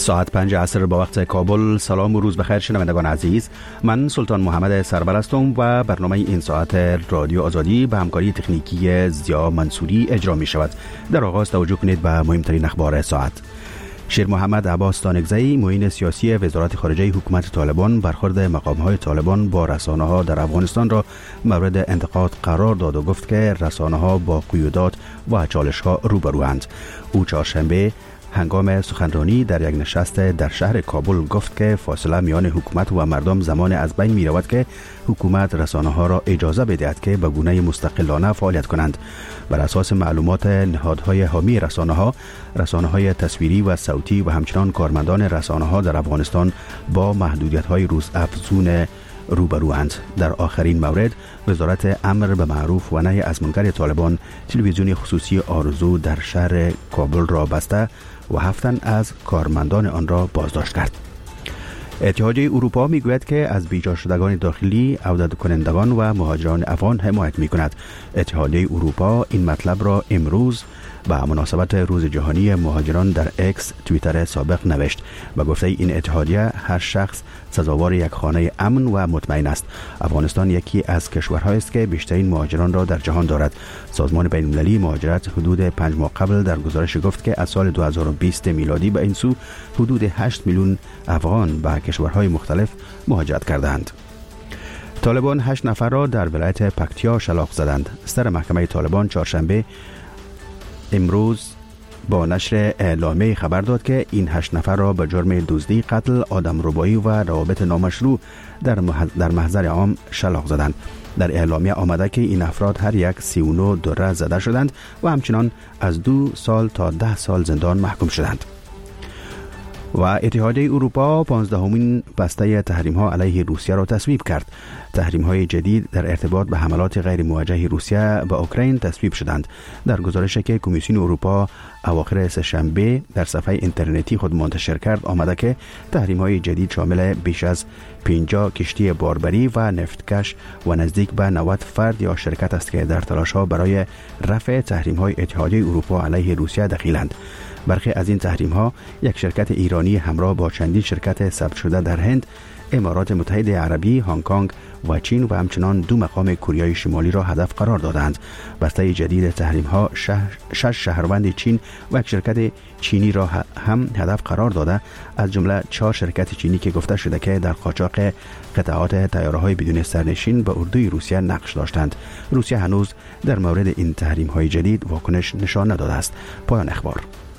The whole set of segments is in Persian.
ساعت 5 عصر با وقت کابل. سلام و روز بخیر شنوندگان عزیز. من سلطان محمد سربر هستم و برنامه این ساعت رادیو آزادی به همکاری تکنیکی زیا منصوری اجرا می شود. در آغاز توجه کنید به مهمترین اخبار ساعت. شیر محمد عباس تانکزئی، معین سیاسی وزارت خارجه حکومت طالبان، برخورد مقام‌های طالبان با رسانه‌ها در افغانستان را مورد انتقاد قرار داد و گفت که رسانه‌ها با قیودات و چالش‌ها روبروند. او چهارشنبه هنگام سخنرانی در یک نشست در شهر کابل گفت که فاصله میان حکومت و مردم زمان از بین می رود که حکومت رسانه‌ها را اجازه بدهد که به گونه مستقلانه فعالیت کنند. بر اساس معلومات نهادهای حامی رسانه‌های تصویری و صوتی و همچنان کارمندان رسانه‌ها در افغانستان با محدودیت‌های روزافزون روبروند. در آخرین مورد، وزارت امر به معروف و نهی از منکر طالبان تلویزیون خصوصی آرزو در شهر کابل را بسته و 7 از کارمندان آن را بازداشت کرد. اتحادیه اروپا میگوید که از بیجا شدگان داخلی، عودت کنندگان و مهاجران افغان حمایت میکند. اتحادیه اروپا این مطلب را امروز به مناسبت روز جهانی مهاجران در اکس توییتر سابق نوشت و گفته این اتحادیه هر شخص سزاوار یک خانه امن و مطمئن است. افغانستان یکی از کشورهایی است که بیشترین مهاجران را در جهان دارد. سازمان بین‌المللی مهاجرت حدود 5 ماه قبل در گزارش گفت که از سال 2020 میلادی به این سو حدود 8 میلیون افغان به کشورهای مختلف مهاجرت کردند. طالبان 8 نفر را در ولایت پکتیا شلاق زدند. صدر محکمه طالبان چهارشنبه امروز با نشر اعلامیه خبر داد که این 8 نفر را به جرم دزدی، قتل، آدمربایی و روابط نامشروع در محضر عام شلاق زدند. در اعلامیه آمده که این افراد هر یک 39 دره زده شدند و همچنان از 2 سال تا 10 سال زندان محکوم شدند. و اتحادیه اروپا 15مین بسته تحریم‌ها علیه روسیه را تصویب کرد. تحریم‌های جدید در ارتباط به حملات غیر موجه روسیه به اوکراین تصویب شدند. در گزارشی که کمیسیون اروپا اواخر سه‌شنبه در صفحه اینترنتی خود منتشر کرد آمده که تحریم‌های جدید شامل بیش از 50 کشتی باربری و نفتکش و نزدیک به 90 فرد یا شرکت است که در تلاش‌ها برای رفع تحریم‌های اتحادیه اروپا علیه روسیه دخیلند. برخی از این تحریم‌ها یک شرکت ایرانی همراه با چندین شرکت ثبت شده در هند، امارات متحده عربی، هنگ کنگ و چین و همچنان 2 مقام کوریای شمالی را هدف قرار دادند. بسته جدید تحریم‌ها 6 شهروند چین و یک شرکت چینی را هم هدف قرار داده، از جمله 4 شرکت چینی که گفته شده که در قاچاق قطعات طیاره‌های بدون سرنشین به اردوی روسیه نقش داشتند. روسیه هنوز در مورد این تحریم‌های جدید واکنش نشان نداده است. پایان اخبار.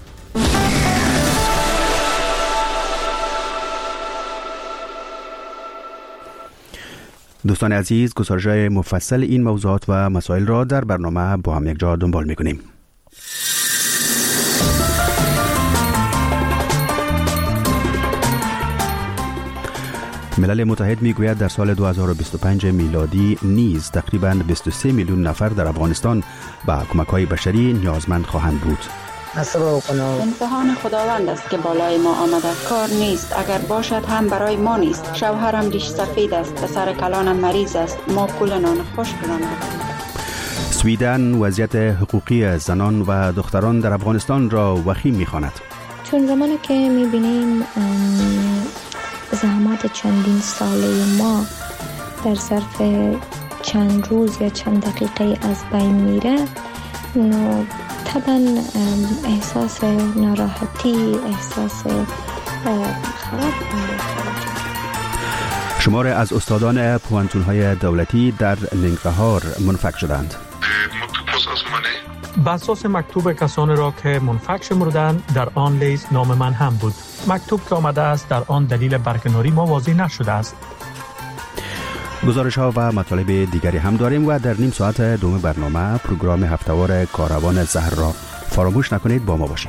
دوستان عزیز، گزارش‌های مفصل این موضوعات و مسائل را در برنامه با هم یک جا دنبال می‌کنیم. ملل متحد میگوید در سال 2025 میلادی نیز تقریباً 23 میلیون نفر در افغانستان به کمک‌های بشری نیازمند خواهند بود. امتحان خداوند است که بالای ما آمده. کار نیست، اگر باشد هم برای ما نیست. شوهرم ریش سفید است، پسر کلانم مریض است. ما پول نان خشک را نداریم. سویدن وضعیت حقوقی زنان و دختران در افغانستان را وخیم می‌خواند. چون زمانی که می‌بینیم زحمت چندین ساله ما در ظرف چند روز یا چند دقیقه از بین میره، طبعا احساس ناراحتی، احساس خراب. شمار از استادان پوهنتون‌های دولتی در ننگرهار منفک شدند. بر اساس مکتوب کسانی را که منفک شمردند در آن لیست نام من هم بود. مکتوب که آمده است در آن دلیل برکناری ما واضح نشده است. گزارش ها و مطالب دیگری هم داریم و در نیم ساعت دوم برنامه پروگرام هفته‌وار کاروان زهر را فراموش نکنید. با ما باشید.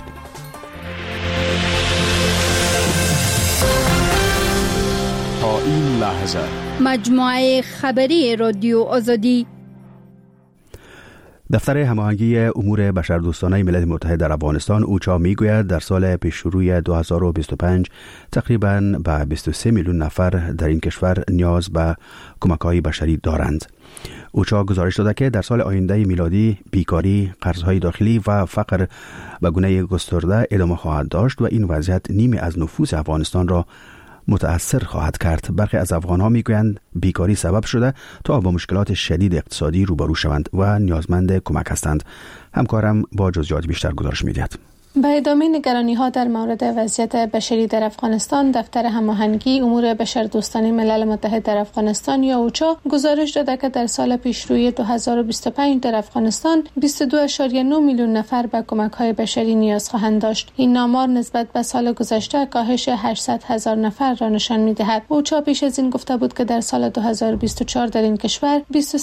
تا این لحظه مجموعه خبری رادیو آزادی. دفتر هماهنگی امور بشردوستانه ملل متحد در افغانستان اوچا میگوید در سال پیشروی 2025 تقریباً به 23 میلیون نفر در این کشور نیاز به کمک‌های بشری دارند. اوچا گزارش داده که در سال آینده میلادی بیکاری، قرض‌های داخلی و فقر به گونه گسترده ادامه خواهد داشت و این وضعیت نیمی از نفوس افغانستان را متأثر خواهد کرد. برخی از افغان‌ها میگویند بیکاری سبب شده تا با مشکلات شدید اقتصادی روبرو شوند و نیازمند کمک هستند. همکارم با جزئیات بیشتر گزارش می‌دهد. به ادامه نگرانی‌ها در مورد وضعیت بشری در افغانستان، دفتر هماهنگی امور بشردوستانه ملل متحد در افغانستان یا اوچا گزارش داده که در سال پیشروی 2025 در افغانستان 22.9 میلیون نفر به کمک‌های بشری نیاز خواهند داشت. این آمار نسبت به سال گذشته کاهش 800,000 نفر را نشان می‌دهد. اوچا پیش از این گفته بود که در سال 2024 در این کشور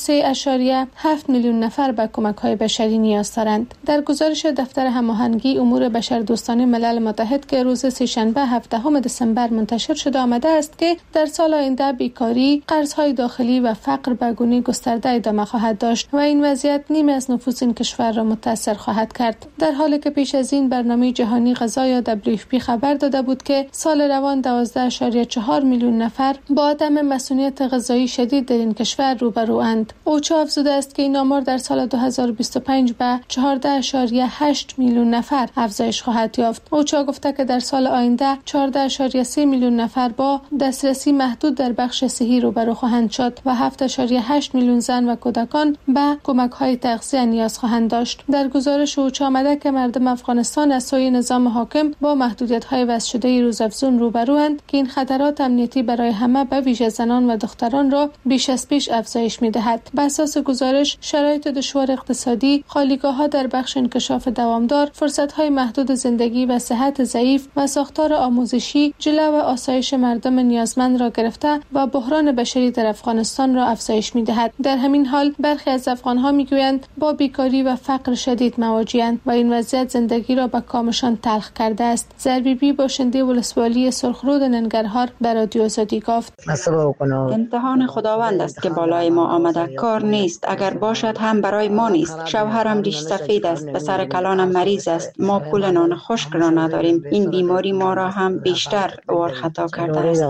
23.7 میلیون نفر به کمک‌های بشری نیاز دارند. در گزارش دفتر هماهنگی امور بشردوستانه ملل متحد که روز سه‌شنبه 17 دسامبر منتشر شده آمده است که در سال آینده بیکاری، قرض‌های داخلی و فقر به گونه گسترده ادامه خواهد داشت و این وضعیت نیمی از نفوس این کشور را متاثر خواهد کرد. در حالی که پیش از این برنامه جهانی غذا یا WFP خبر داده بود که سال روان 12.4 میلیون نفر با عدم مسئولیت غذایی شدید در این کشور روبروند. اوچا افزوده است که این آمار در سال 2025 به 14.8 میلیون نفر افزایش خواهد یافت. اوچا گفته که در سال آینده 14.3 میلیون نفر با دسترسی محدود در بخش صحی روبرو خواهند شد و 7.8 میلیون زن و کودکان به کمک‌های تغذیه نیاز خواهند داشت. در گزارش اوچا آمده که مردم افغانستان از سوی نظام حاکم با محدودیت‌های وضع شده روزافزون روبروند که این خطرات امنیتی برای همه به ویژه زنان و دختران را بیش از پیش افزایش می‌دهد. بر اساس گزارش، شرایط دشوار اقتصادی، خالیگاه‌ها در بخش انکشاف دوامدار، فرصت‌های محدود زندگی و صحت ضعیف و ساختار آموزشی جلو و آسایش مردم نیازمند را گرفته و بحران بشری در افغانستان را افزایش می‌دهد. در همین حال برخی از افغان‌ها می‌گویند با بیکاری و فقر شدید مواجه‌اند و این وضعیت زندگی را به کامشان تلخ کرده است. زربیبی باشنده ولسوالی سرخرود ننگرهار به رادیو آزادی گفت: امتحان خداوند است که بالای ما آمده. کار نیست، اگر باشد هم برای ما نیست. شوهرم ریش سفید است، پسر کلانم مریض است. ما پول نان خشک را نداریم. این بیماری ما را هم بیشتر خطا کرده است.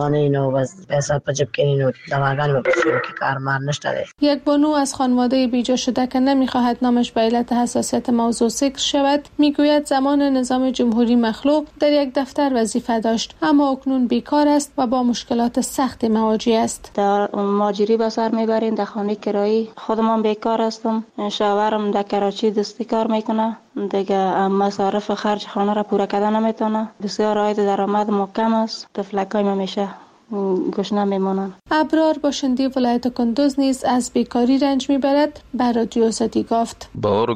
یک بانو از خانواده بیجا شده که نمیخواهد نامش به علت حساسیت موضوع ذکر شود میگوید زمان نظام جمهوری مخلوع در یک دفتر وظیفه داشت، اما اکنون بیکار است و با مشکلات سخت مواجه است. در ماجری به سر میبریم، در خانه کرایی. خودم بیکار هستم. شوهرم در کراچی دستی کار میکنه، دیگه مصارف خرج خانه را پوره کردن نمیتونه. بسیار عاید درآمد ما کم است. طفلکای ما میشه گشنه میمونن. ابرار باشنده ولایت کندوز نیز از بیکاری رنج میبرد. بر رادیو آزادی گفت: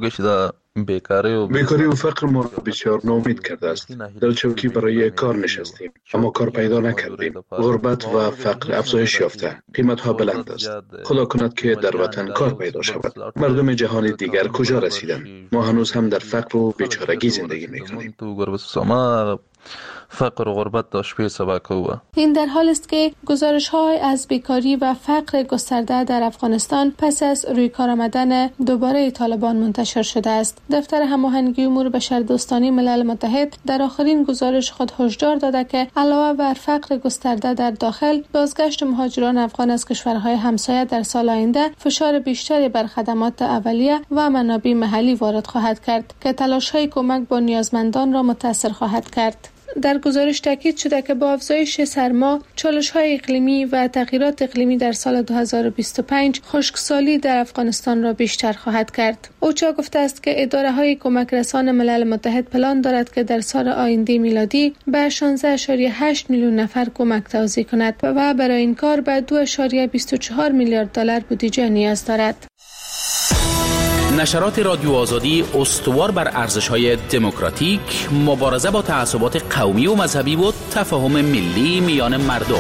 بیکاری و فقر ما را بسیار ناامید کرده است. در چوکی برای کار نشستیم اما کار پیدا نکردیم. غربت و فقر افزایش یافته. قیمت ها بلند است. خدا کند که در وطن کار پیدا شود. مردم جهان دیگر کجا رسیدند؟ ما هنوز هم در فقر و بیچارگی زندگی میکنیم. فقر و غربت داشت به سبک و این در حال است که گزارش‌های از بیکاری و فقر گسترده در افغانستان پس از روی کار آمدن دوباره طالبان منتشر شده است. دفتر هماهنگی امور بشردوستانه ملل متحد در آخرین گزارش خود هشدار داده که علاوه بر فقر گسترده در داخل، بازگشت مهاجران افغان از کشورهای همسایه در سال آینده فشار بیشتری بر خدمات اولیه و منابع محلی وارد خواهد کرد که تلاش‌های کمک به نیازمندان را متاثر خواهد کرد. در گزارش تاکید شده که با افزایش سرما، چالش‌های اقلیمی و تغییرات اقلیمی در سال 2025 خشکسالی در افغانستان را بیشتر خواهد کرد. اوچا گفته است که اداره‌های کمک رسان ملل متحد پلان دارد که در سال آینده میلادی به 16.8 میلیون نفر کمک توزیع کند و برای این کار به 2.24 میلیارد دلار بودجه نیاز دارد. نشرات رادیو آزادی استوار بر ارزش‌های دموکراتیک، مبارزه با تعصبات قومی و مذهبی و تفاهم ملی میان مردم.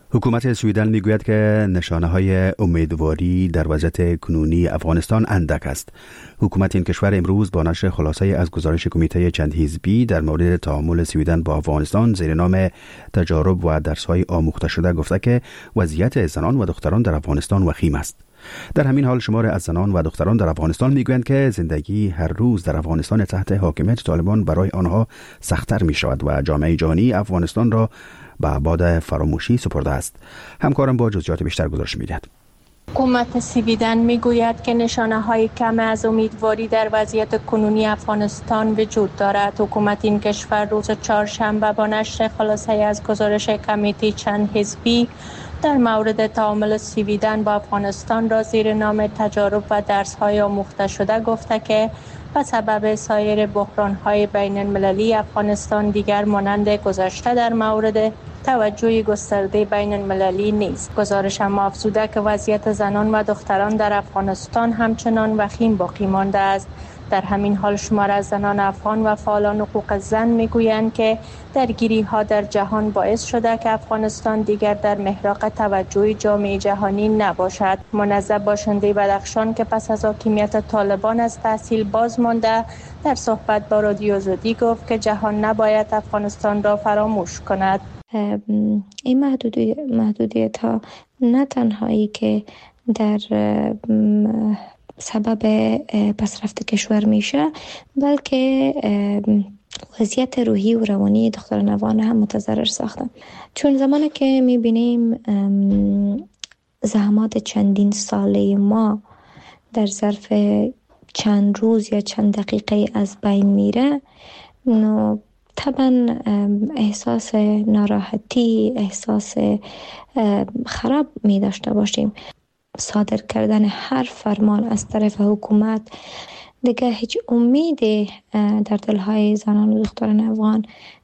حکومت سویدن میگوید که نشانه‌های امیدواری در وضعیت کنونی افغانستان اندک است. حکومت این کشور امروز با نشر خلاصه از گزارش کمیته چند حزبی در مورد تعامل سویدن با افغانستان زیر نام تجارب و درس‌های آموخته شده گفته که وضعیت زنان و دختران در افغانستان وخیم است. در همین حال شمار از زنان و دختران در افغانستان میگویند که زندگی هر روز در افغانستان تحت حاکمیت طالبان برای آنها سخت‌تر می شود و جامعه جهانی افغانستان را به باد فراموشی سپرده است. همکارم با جزئیات بیشتر گزارش می‌دهد. حکومت سویدن میگوید که نشانه‌های کم از امیدواری در وضعیت کنونی افغانستان وجود دارد. حکومت این کشور روز چهارشنبه با نشر خلاصه از گزارش کمیته چند حزبی در مورد تعامل سویدن با افغانستان را زیر نام تجارب و درس‌های آموخته شده گفته که به سبب سایر بحران‌های بین المللی افغانستان دیگر مانند گذشته در مورد توجه گسترده بین المللی نیست. گزارش هم افزوده که وضعیت زنان و دختران در افغانستان همچنان وخیم باقی مانده است. در همین حال شمار از زنان افغان و فعالان حقوق زن میگویند که درگیری‌ها در جهان باعث شده که افغانستان دیگر در محراق توجه جامعه جهانی نباشد. منظر باشنده بدخشان که پس از حاکمیت طالبان از تحصیل باز مانده در صحبت با رادیو آزادی گفت که جهان نباید افغانستان را فراموش کند. این محدودیت ها نه تنهایی که در سبب پسرفت کشور میشه، بلکه وضعیت روحی و روانی دختران افغان هم متضرر ساختن. چون زمانی که میبینیم زحمات چندین ساله ما در ظرف چند روز یا چند دقیقه از بین میره، طبعا احساس ناراحتی، احساس خراب می داشته باشیم. صادر کردن هر فرمان از طرف حکومت دیگه هیچ امیدی در دلهای زنان و دختران افغان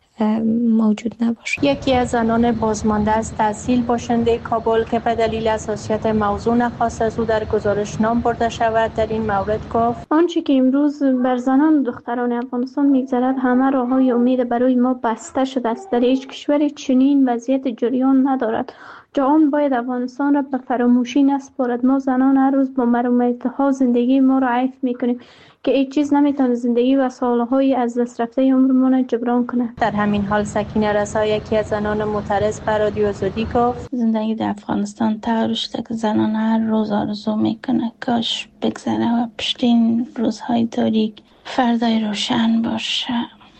موجود نباشه. یکی از زنان بازمانده از تحصیل باشنده کابل که به دلیل حساسیت موضوع نخواست از او در گزارش نام برده شود در این مورد گفت: آنچه که امروز بر زنان و دختران افغانستان میگذرد همه راههای امید برای ما بسته شده است. در هیچ کشور چنین وضعیت جریان ندارد. جهان باید افغانستان را به فراموشی نسپارد. ما زنان هر روز با مرمومیت‌ها زندگی ما را عیف میکنیم که هیچ چیز نمیتونه زندگی و سالهای از دست رفته عمرمون جبران کنه. در همین حال سکینه رسا، یکی از زنان معترض بر رادیو آزادی گفت: زندگی در افغانستان طور شده که زنان هر روز آرزو میکنه کاش بگذره و پشتین روزهای تاریک فردای روشن باشه.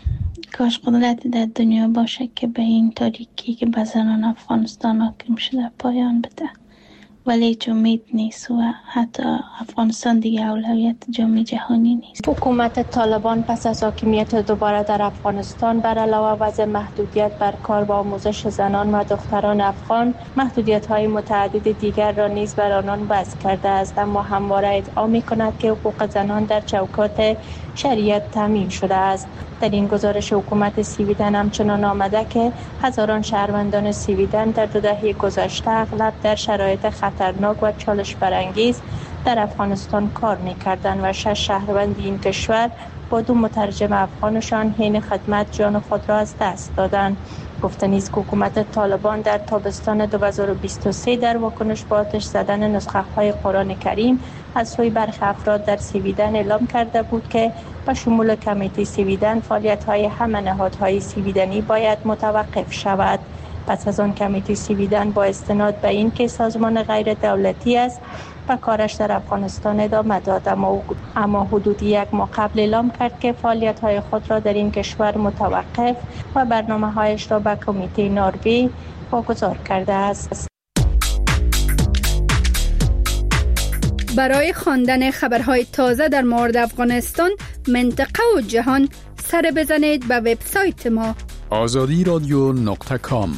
کاش قدرتی در دنیا باشه که به این تاریکی که به زنان افغانستان حاکم شده پایان بده، ولی هیچ امید نیست و حتی افغانستان دیگه اولویت جامعه جهانی نیست. حکومت طالبان پس از حاکمیت دوباره در افغانستان بر علاوه وضع محدودیت بر کار و آموزش زنان و دختران افغان، محدودیت‌های متعدد دیگر را نیز بر آنان وضع کرده است، اما همواره ادعا می‌کند که حقوق زنان در چوکات شریعت تامین شده است. در این گزارش حکومت سویدن همچنان آمده که هزاران شهروندان سویدن در 2 دهه گذشته اغلب در شرایط خطرناک و چالش برانگیز در افغانستان کار می‌کردند و 6 شهروند این کشور با 2 مترجم افغانشان حین خدمت جان خود را از دست دادند. گفته نیز که حکومت طالبان در تابستان 2023 در واکنش به آتش زدن نسخه‌های قرآن کریم از سوی برخی افراد در سویدن اعلام کرده بود که به شمول کمیته سویدن فعالیت‌های همه نهادهای سویدنی باید متوقف شود. پس از آن کمیته سویدن با استناد به این که سازمان غیر دولتی است و کارش در افغانستان ادامه داد، اما حدود 1 ماه قبل اعلام کرد که فعالیت‌های خود را در این کشور متوقف و برنامه‌هایش را به کمیته نروژ واگذار کرده است. برای خواندن خبرهای تازه در مورد افغانستان، منطقه و جهان سر بزنید به وبسایت ما azadiradio.com.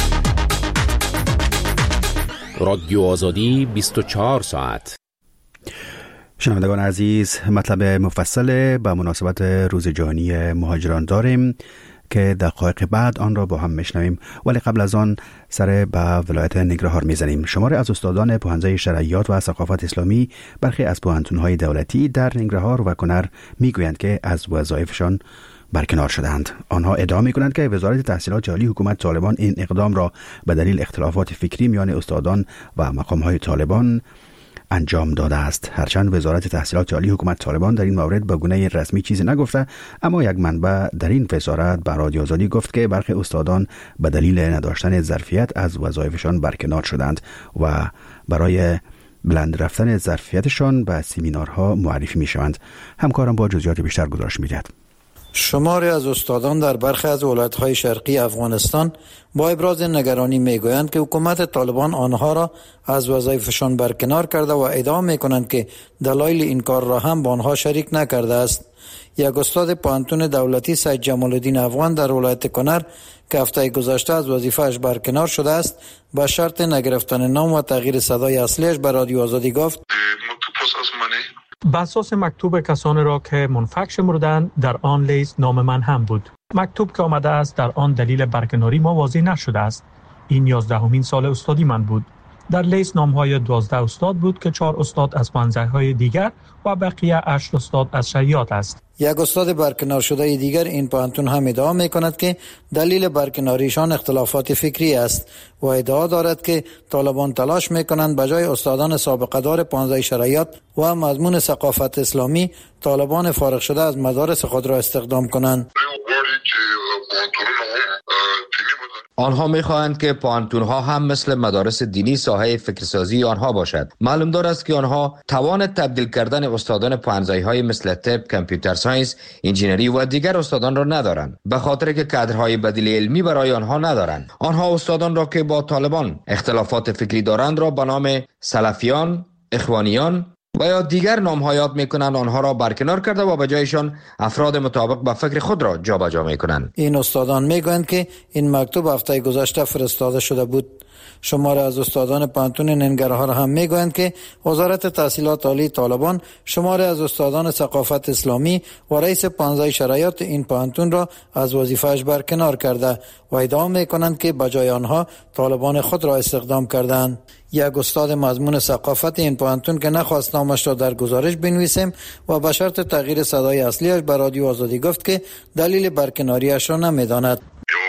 رادیو آزادی 24 ساعت. شنوندگان عزیز، مطلب مفصل به مناسبت روز جهانی مهاجران داریم که دقایق بعد آن را با هم میشنویم، ولی قبل از آن سر به ولایت ننگرهار میزنیم. شماری از استادان پوهنځی شرعیات و ثقافت اسلامی برخی از پوهنتون‌های دولتی در ننگرهار و کنر میگویند که از وظایفشان برکنار شدند. آنها ادعا می‌کنند که وزارت تحصیلات عالی حکومت طالبان این اقدام را به دلیل اختلافات فکری میان استادان و مقام‌های طالبان انجام داده است. هرچند وزارت تحصیلات عالی حکومت طالبان در این مورد به گونه رسمی چیزی نگفته، اما یک منبع در این وزارت به رادیو آزادی گفت که برخی استادان به دلیل نداشتن ظرفیت از وظایفشان برکنار شدند و برای بلند رفتن ظرفیتشان به سمینارها معرفی می شوند. همکارم با جزئیات بیشتر گزارش می دهد. شماری از استادان در برخی از ولایت‌های شرقی افغانستان با ابراز نگرانی میگویند که حکومت طالبان آنها را از وظایفشان برکنار کرده و ادعا میکنند که دلایل این کار را هم با آنها شریک نکرده است. یک استاد پوهنتون دولتی سید جمال الدین افغان در ولایت کنر که هفته گذشته از وظیفه‌اش برکنار شده است، با شرط نگرفتن نام و تغییر صدای اصلیش به رادیو آزادی گفت: به اساس مکتوب کسانی را که منفک شمردند در آن لیست نام من هم بود. مکتوب که آمده است در آن دلیل برکناری ما واضح نشده است. این 11مین سال استادی من بود. در لیست نام‌های 12 استاد بود که 4 استاد از پانزه‌های دیگر و بقیه 8 استاد از شریعت است. یک استاد برکنار شده دیگر این پوهنتون هم ادعا می‌کند که دلیل برکناریشان اختلافات فکری است و ادعا دارد که طالبان تلاش می‌کنند به جای استادان سابقه دار 15 شریعت و مضمون ثقافت اسلامی، طالبان فارغ شده از مدارس خود را استخدام کنند. آنها می‌خواهند که پوهنتون‌ها هم مثل مدارس دینی ساحه فکرسازی آنها باشد. معلوم دار است که آنها توان تبدیل کردن استادان پانزه‌های مثل طب، کامپیوتر ساینس، انجینری و دیگر استادان را ندارند، به خاطر که کادرهای بدیل علمی برای آنها ندارند. آنها استادان را که با طالبان اختلافات فکری دارند را به نام سلفیان، اخوانیان و یا دیگر نام‌ها یاد می‌کنند، آنها را برکنار کرده و به جایشان افراد مطابق با فکر خود را جابجا می‌کنند. این استادان می‌گویند که این مکتوب هفته گذشته فرستاده شده بود. شماره از استادان پوهنتون ننگرهار هم میگویند که وزارت تحصیلات عالی طالبان شماره از استادان ثقافت اسلامی و رئیس 15 شرایط این پوهنتون را از وظیفه‌اش برکنار کرده و ادعا میکنند که بجای آنها طالبان خود را استخدام کردند. یک استاد مضمون ثقافت این پوهنتون که نخواست نامش را در گزارش بنویسیم و به شرط تغییر صدای اصلیش به رادیو آزادی گفت که دلیل برکناریش را نمیداند.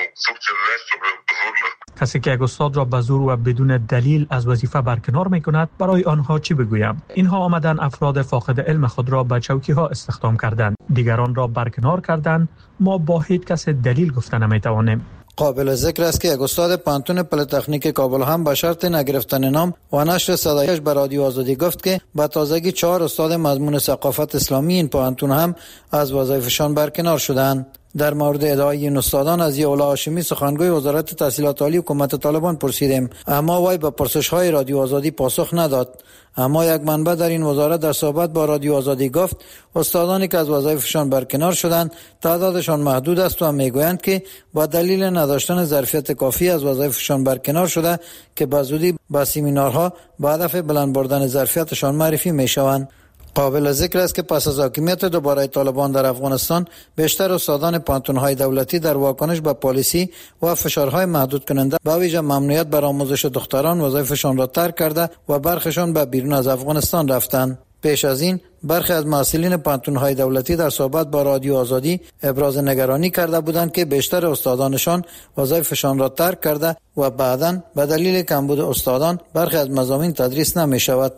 کسی که یک استاد را به زور و بدون دلیل از وظیفه برکنار میکند، برای آنها چی بگویم؟ اینها آمدن افراد فاقد علم خود را به چوکی ها استخدام کردند، دیگران را برکنار کردند. ما با هیچ کس دلیل گفته نمیتوانیم. قابل ذکر است که یک استاد پوهنتون پلی‌تکنیک کابل هم به شرط نگرفتن نام و نشر صدایش به رادیو آزادی گفت که به تازگی 4 استاد مضمون ثقافت اسلامی این پوهنتون هم از وظایفشان برکنار شدند. در مورد ادعای این استادان از ضیاءالله هاشمی سخنگوی وزارت تحصیلات عالی حکومت طالبان پرسیدیم، اما وی به پرسش‌های رادیو آزادی پاسخ نداد. اما یک منبع در این وزارت در صحبت با رادیو آزادی گفت استادانی که از وظایفشان برکنار شدند تعدادشان محدود است و میگویند که با دلیل نداشتن ظرفیت کافی از وظایفشان برکنار شده که به زودی با سمینارها به هدف بلند بردن ظرفیتشان معرفی میشوند. قابل ذکر است که پس از حاکمیت دوباره طالبان در افغانستان بیشتر استادان پوهنتون‌های دولتی در واکنش به پالیسی و فشارهای محدود کننده به ویژه ممنوعیت بر آموزش دختران وظایفشان را ترک کرده و برخشان به بیرون از افغانستان رفتند. پیش از این برخی از مسئولین پوهنتون‌های دولتی در صحبت با رادیو آزادی ابراز نگرانی کرده بودند که بیشتر استادانشان وظایفشان را ترک کرده و بعداً به دلیل کمبود استادان برخی از مضامین تدریس نمی‌شود.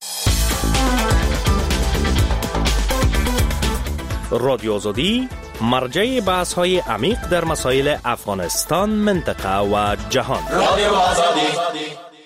رادیو آزادی مرجع بحث‌های عمیق در مسائل افغانستان، منطقه و جهان. رادیو آزادی.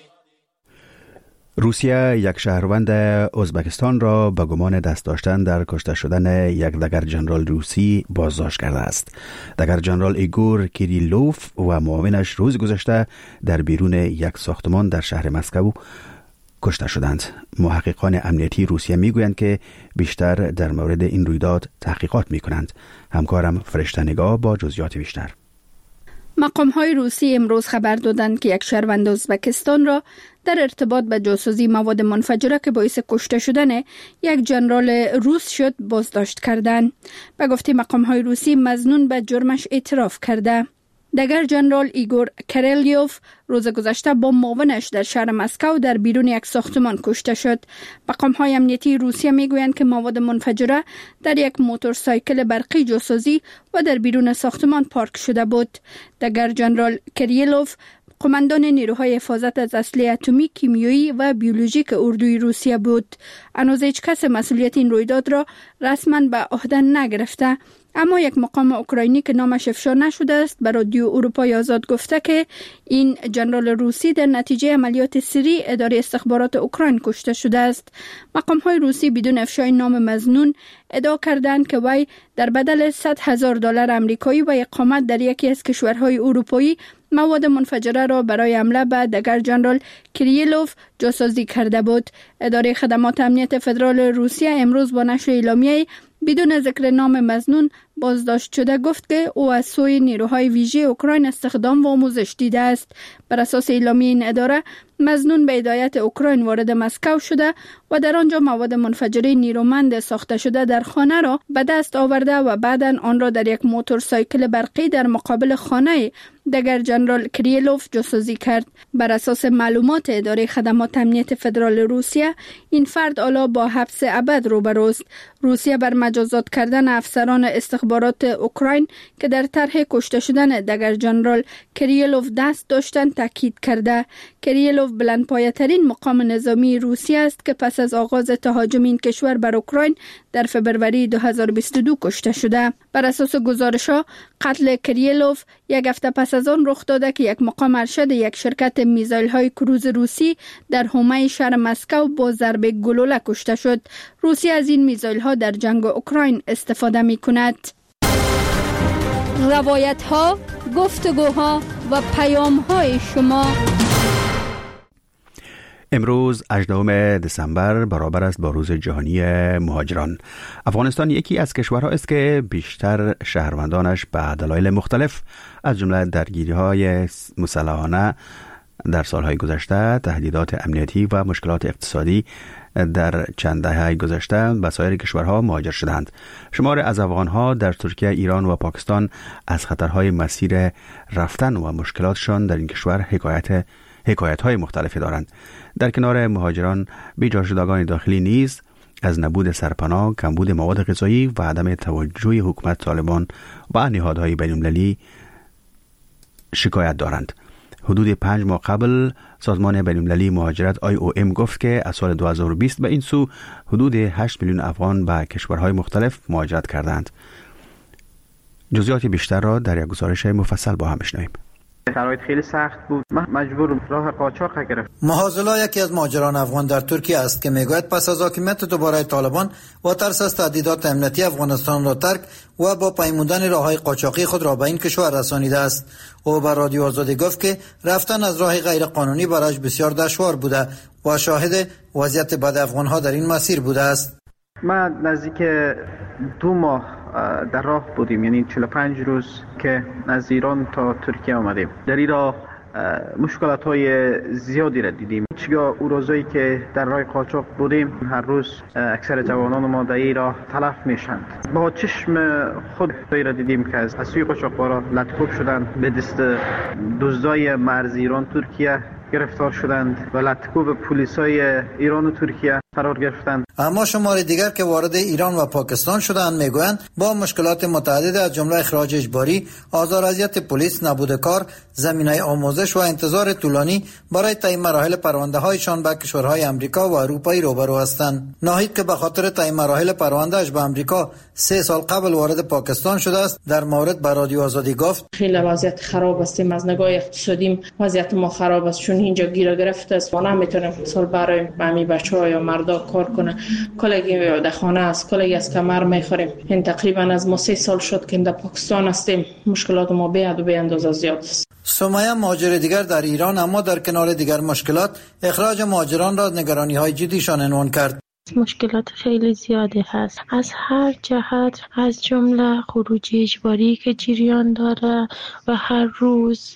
روسیه یک شهروند ازبکستان را به گمان دست داشتن در کشته شدن یک دگر ژنرال روسی بازداشت کرده است. دگر ژنرال ایگور کیریلوف و معاونش روز گذشته در بیرون یک ساختمان در شهر مسکو کشته شدند. محققان امنیتی روسیه میگویند که بیشتر در مورد این رویداد تحقیقات میکنند. همکارم فرشته نگاه با جزئیات بیشتر. مقام‌های روسی امروز خبر دادند که یک شهروند ازبکستان را در ارتباط به جاسوسی مواد منفجره که باعث کشته شدن یک ژنرال روس شد بازداشت کردند. به گفته مقام‌های روسی مظنون به جرمش اعتراف کرده. دگر جنرال ایگور کریلیوف روز گذشته با معاونش در شهر مسکو در بیرون یک ساختمان کشته شد. مقام‌های امنیتی روسیه میگویند که مواد منفجره در یک موتورسایکل برقی جاسازی و در بیرون ساختمان پارک شده بود. دگر جنرال کریلیوف قماندان نیروهای حفاظت از اسلحه اتمی، کیمیایی و بیولوژیک اردوی روسیه بود. هنوز هیچ کس مسئولیت این رویداد را رسما به عهده نگرفته، اما یک مقام اوکراینی که نامش افشا نشده است به رادیو اروپای آزاد گفته که این جنرال روسی در نتیجه عملیات سری اداره استخبارات اوکراین کشته شده است. مقام‌های روسی بدون افشای نام مظنون ادعا کردند که وی در بدل $100,000 آمریکایی و اقامت در یکی از کشورهای اروپایی مواد منفجره را برای حمله به دگر جنرال کریلوف جاسازی کرده بود. اداره خدمات امنیت فدرال روسیه امروز با نشر اعلامیه بدون ذکر نام مظنون بازداشت شده گفت که او از سوی نیروهای ویژه اوکراین استخدام و آموزش دیده است. بر اساس اعلامیه این اداره مظنون به هدایت اوکراین وارد مسکو شده و در آنجا مواد منفجره نیرومند ساخته شده در خانه را به دست آورده و بعداً آن را در یک موتورسایکل برقی در مقابل خانه دگر جنرال کریلوف جاسازی کرد. بر اساس معلومات اداره خدمات امنیت فدرال روسیه این فرد حالا با حبس ابد روبروست. روسیه بر مجازات کردن افسران استخبارات اوکراین که در طرح کشته شدن دگر جنرال کریلوف دست داشتند تاکید کرده. کریلوف بلندپایه‌ترین مقام نظامی روسیه است که پس از آغاز تهاجم این کشور بر اوکراین در فبروری 2022 کشته شده. بر اساس گزارش‌ها قتل کریلوف یک هفته پس از آن رخ داده که یک مقام ارشد یک شرکت میزایل‌های کروز روسی در حومه شهر مسکو با ضربه گلوله کشته شد. روسیه از این میزایل‌ها در جنگ اوکراین استفاده می‌کند. روایت‌ها، گفتگوها و پیام‌های شما. امروز 18 دسامبر برابر است با روز جهانی مهاجران. افغانستان یکی از کشورها است که بیشتر شهروندانش به دلایل مختلف از جمله درگیری‌های مسلحانه در سالهای گذشته، تهدیدات امنیتی و مشکلات اقتصادی در چند دهه گذشته به سایر کشورها مهاجر شدند. شمار از افغانها در ترکیه، ایران و پاکستان از خطرهای مسیر رفتن و مشکلاتشان در این کشور حکایت‌های مختلفی دارند. در کنار مهاجران بیجا شدگان داخلی نیز از نبود سرپناه، کمبود مواد غذایی و عدم توجه حکومت طالبان و نهادهای بین‌المللی شکایت دارند. حدود 5 ماه قبل سازمان بین‌المللی مهاجرت IOM گفت که از سال 2020 به این سو حدود 8 میلیون افغان به کشورهای مختلف مهاجرت کردند. جزئیات بیشتر را در یک گزارش مفصل با هم بشنویم. شرایط خیلی سخت بود. من مجبور راه قاچاق گرفتم. محاذلا یکی از مهاجران افغان در ترکیه است که میگوید پس از حاکمیت دوباره طالبان و ترس از تهدیدات امنیتی افغانستان را ترک و با پیمودن راههای قاچاقی خود را به این کشور رسانیده است. او به رادیو آزادی گفت که رفتن از راه غیر قانونی برایش بسیار دشوار بوده و شاهد وضعیت بد افغانها در این مسیر بوده است. ما نزدیک 2 ماه در راه بودیم، یعنی 45 روز که از ایران تا ترکیه آمدیم. در این راه مشکلات های زیادی را دیدیم. هیچگاه او روزایی که در راه قاچاق بودیم هر روز اکثر جوانان ما در این راه تلف میشند. با چشم خود را دیدیم که از سوی قاچاقبرا لطکوب شدند، به دست دزدای مرز ایران ترکیه گرفتار شدند و لطکوب پلیسای ایران و ترکیه قرار گرفتند. اما شمار دیگر که وارد ایران و پاکستان شدند میگویند با مشکلات متعدد از جمله اخراج اجباری، آزار اذیت پلیس، نبود کار، زمینه آموزش و انتظار طولانی برای طی مراحل پرونده‌هایشان به کشورهای آمریکا و اروپایی روبرو هستند. ناهید که به خاطر طی مراحل پروندهش به آمریکا 3 سال قبل وارد پاکستان شده است، در مورد به رادیو آزادی گفت: خیلی وضعیت خراب است. از نگاه اقتصادی وضعیت ما خراب است، چون اینجا گیر گرفته است. ما نمیتونیم سال برای همین بچه‌ها یا مردا کار کنه. کلگی در خانه است، کلگی از کمر میخوریم. این تقریبا از ما 3 سال شد که در پاکستان هستیم. مشکلات ما به اندازه زیاد است. سمیه مهاجر دیگر در ایران، اما در کنار دیگر مشکلات اخراج مهاجران را نگرانی‌های جدیشان عنوان کرد. مشکلات خیلی زیادی هست از هر جهت، از جمله خروج اجباری که جریان داره و هر روز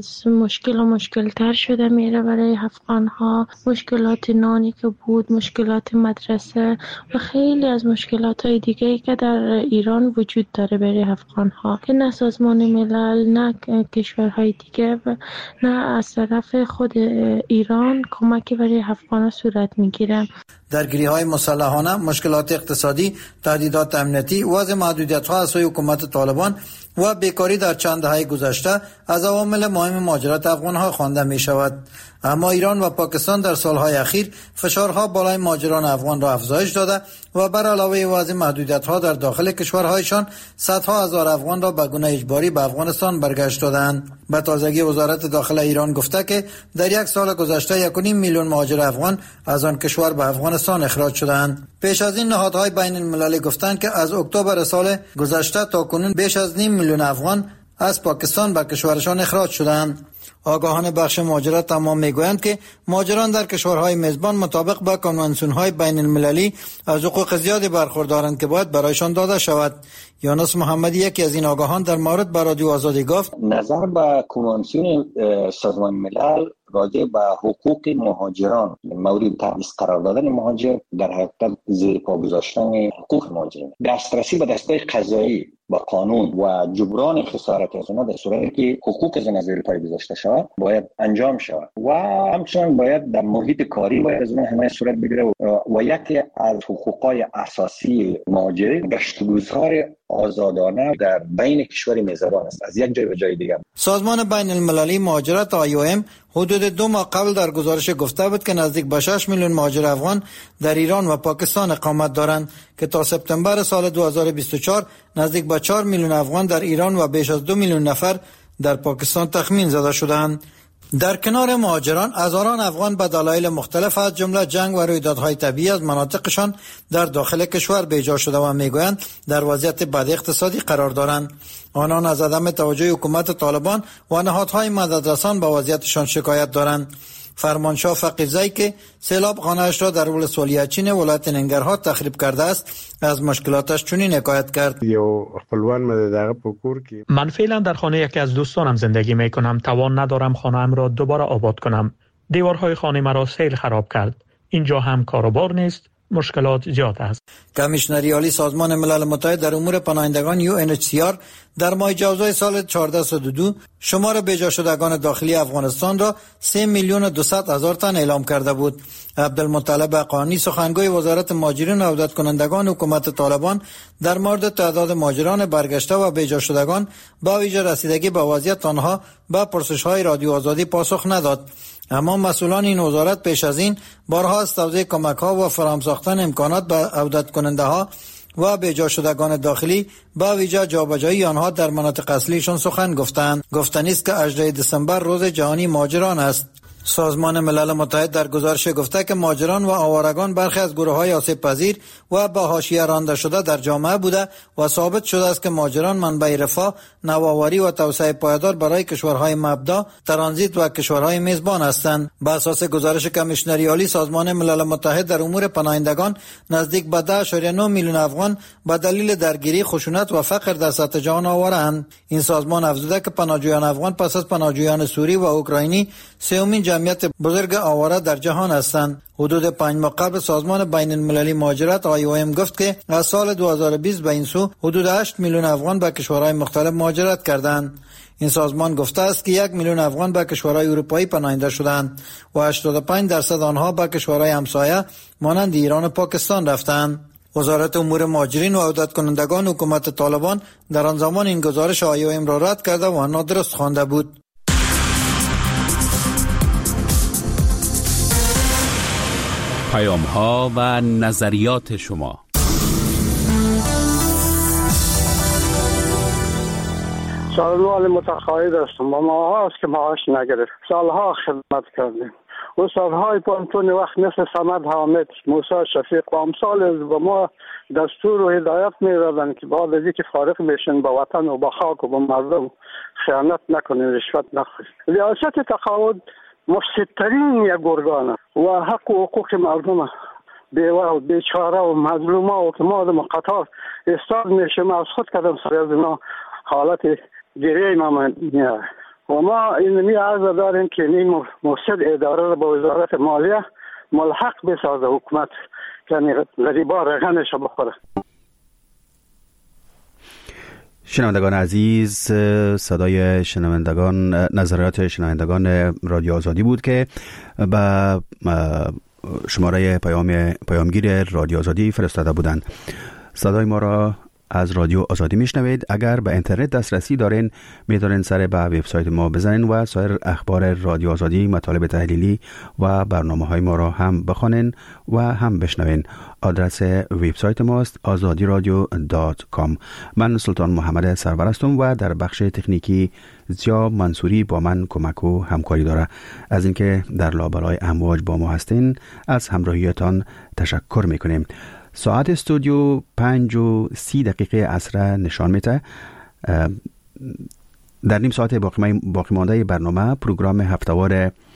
مشکل تر شده میره برای افغان ها. مشکلات نانی که بود، مشکلات مدرسه و خیلی از مشکلات های دیگه که در ایران وجود داره برای افغان ها که نه سازمان ملل نه کشورهای دیگه و نه از طرف خود ایران کمکی برای افغان ها صورت میگیره. درگیری‌های مسلحانه، مشکلات اقتصادی، تهدیدات امنیتی، وضع محدودیت‌ها از سوی حکومت طالبان و بیکاری در چند دهه گذشته از عوامل مهم مهاجرت افغان‌ها خوانده می‌شود. اما ایران و پاکستان در سالهای اخیر فشارها بالای مهاجران افغان را افزایش داده و بر علاوه وضع محدودیت‌ها در داخل کشورهایشان صدها هزار افغان را به گونه اجباری به افغانستان برگشت دادند. به تازگی وزارت داخله ایران گفته که در یک سال گذشته 1.5 میلیون مهاجر افغان از آن کشور به افغانستان اخراج شدند. پیش از این نهادهای بین المللی گفتند که از اکتبر سال گذشته تا کنون بیش از 0.5 میلیون افغان از پاکستان به کشورشان اخراج شدند. آگاهان بخش مهاجرت تمام میگویند که مهاجران در کشورهای میزبان مطابق با کنوانسیون‌های بین المللی از حقوق زیادی برخوردارند که باید برایشان داده شود. یونس محمدی یکی از این آگاهان در مورد به رادیو آزادی گفت نظر به کنوانسیون سازمان ملل راجع به حقوق مهاجران مورد تبعیض قرار دادن مهاجر در حقیقت زیر پا گذاشتن حقوق مهاجرین، دسترسی به دستگاه قضایی با قانون و جبران خسارت از آنها در صورتی که حقوق از آنها زیر پای گذاشته شود باید انجام شود و همچنین باید در محیط کاری باید از آنها حمایت صورت بگیره و یکی از حقوقهای اساسی مهاجرین گشت و گذار آزادانه در بین کشور میزبان است از یک جای به جای دیگر. سازمان بین المللی مهاجرت IOM حدود 2 ماه قبل در گزارش گفته بود که نزدیک به 6 میلیون مهاجر افغان در ایران و پاکستان اقامت دارند که تا سپتامبر سال 2024 نزدیک به 4 میلیون افغان در ایران و بیش از 2 میلیون نفر در پاکستان تخمین زده شدند. در کنار مهاجران هزاران افغان به دلایل مختلف از جمله جنگ و رویدادهای طبیعی از مناطقشان در داخل کشور بیجا شده و میگویند در وضعیت بد اقتصادی قرار دارند. آنان از عدم توجه حکومت طالبان و نهادهای مددرسان به وضعیتشان شکایت دارند. فرمانشاه فقیزی که سیلاب خانه‌اش را در ولسوالی اچین ولایت ننگرهار تخریب کرده است از مشکلاتش چنین حکایت کرد. من فعلا در خانه یکی از دوستانم زندگی میکنم. توان ندارم خانه‌ام را دوباره آباد کنم. دیوارهای خانه مرا سیل خراب کرد. اینجا هم کاروبار نیست. مشکلات زیاد است. کمیشنری عالی سازمان ملل متحد در امور پناهندگان UNHCR در ماه جوزای سال 1402 شمار بیجا شدگان داخلی افغانستان را 3,200,000 تن اعلام کرده بود. عبدالمطلب اقانی سخنگوی وزارت مهاجرین و عودت کنندگان حکومت طالبان در مورد تعداد مهاجران برگشته و بیجا شدگان با ویژه رسیدگی به وضعیت آنها به پرسش‌های رادیو آزادی پاسخ نداد. اما مسئولان این وزارت پیش از این بارها از توزیع کمک‌ها و فراهم ساختن امکانات به عودت کننده‌ها و بیجا شدگان داخلی با ویژه جابجایی آنها در مناطق اصلیشان سخن گفتند. گفتنی است که 18 دسامبر روز جهانی مهاجران است. سازمان ملل متحد در گزارش گفته که مهاجران و آوارگان برخی از گروه‌های آسیب پذیر و به حاشیه رانده شده در جامعه بوده و ثابت شده است که مهاجران منبع رفاه، نوآوری و توسعه پایدار برای کشورهای مبدا، ترانزیت و کشورهای میزبان هستند. بر اساس گزارش کمیشنری عالی سازمان ملل متحد در امور پناهندگان نزدیک به 10.9 میلیون افغان به دلیل درگیری، خشونت و فقر در سطح جهان آواره‌اند. این سازمان افزوده که پناهجویان افغان پس از پناهجویان سوری و اوکراینی سومین جمعیت بزرگ آواره در جهان هستند. حدود 5 ماه قبل سازمان بین المللی مهاجرت IOM گفت که از سال 2020 به این سو حدود 8 میلیون افغان به کشورهای مختلف مهاجرت کردند. این سازمان گفته است که 1 میلیون افغان به کشورهای اروپایی پناهنده شدند و 85% آنها به کشورهای همسایه مانند ایران و پاکستان رفتند. وزارت امور مهاجرین و عودت کنندگان حکومت طالبان در آن زمان این گزارش IOM را رد کرده و آن را درست خوانده بود. پیام‌ها و نظریات شما. سالوال متقاعد هستم و ما هاست که معاش نگرفت. سالها خدمت کردیم. استادهای پانتون وقت مثل صمد حامد، موسی شفیق و امثال و ما دستور و هدایت می‌دادند که بعد از اینکه فارغ بشن به وطن و به خاک و به مردم خیانت نکنید، رشوت نخورید. ریاست تقاعد مفسدترین یک ارگان و حق و حقوق مردم بیوه و بیچاره و مظلومه و که ما در قطار استاد میشیم از خود کردم سر از اینا حالت گریه ما میاره و ما اینمی عرض داریم که این مفسد اداره را با وزارت مالیه ملحق بسازه حکومت، یعنی غریبا رغنش بخوره. شنوندگان عزیز، صدای شنوندگان، نظریات شنوندگان رادیو آزادی بود که به شماره پیامگیر رادیو آزادی فرستاده بودند. صدای ما را از رادیو آزادی میشنوید. اگر به اینترنت دسترسی دارین میتونین سر به وبسایت ما بزنین و سایر اخبار رادیو آزادی، مطالب تحلیلی و برنامه‌های ما را هم بخوانین و هم بشنوین. آدرس وبسایت ماست azadiradio.com. من سلطان محمد سرور هستم و در بخش تکنیکی زیا منصوری با من کمک و همکاری داره. از اینکه در لابلای امواج با ما هستین از همراهیتان تشکر میکنیم. ساعت استودیو 5:30 عصر نشان میده. در نیم ساعت باقی مانده برنامه پروگرام هفتهوار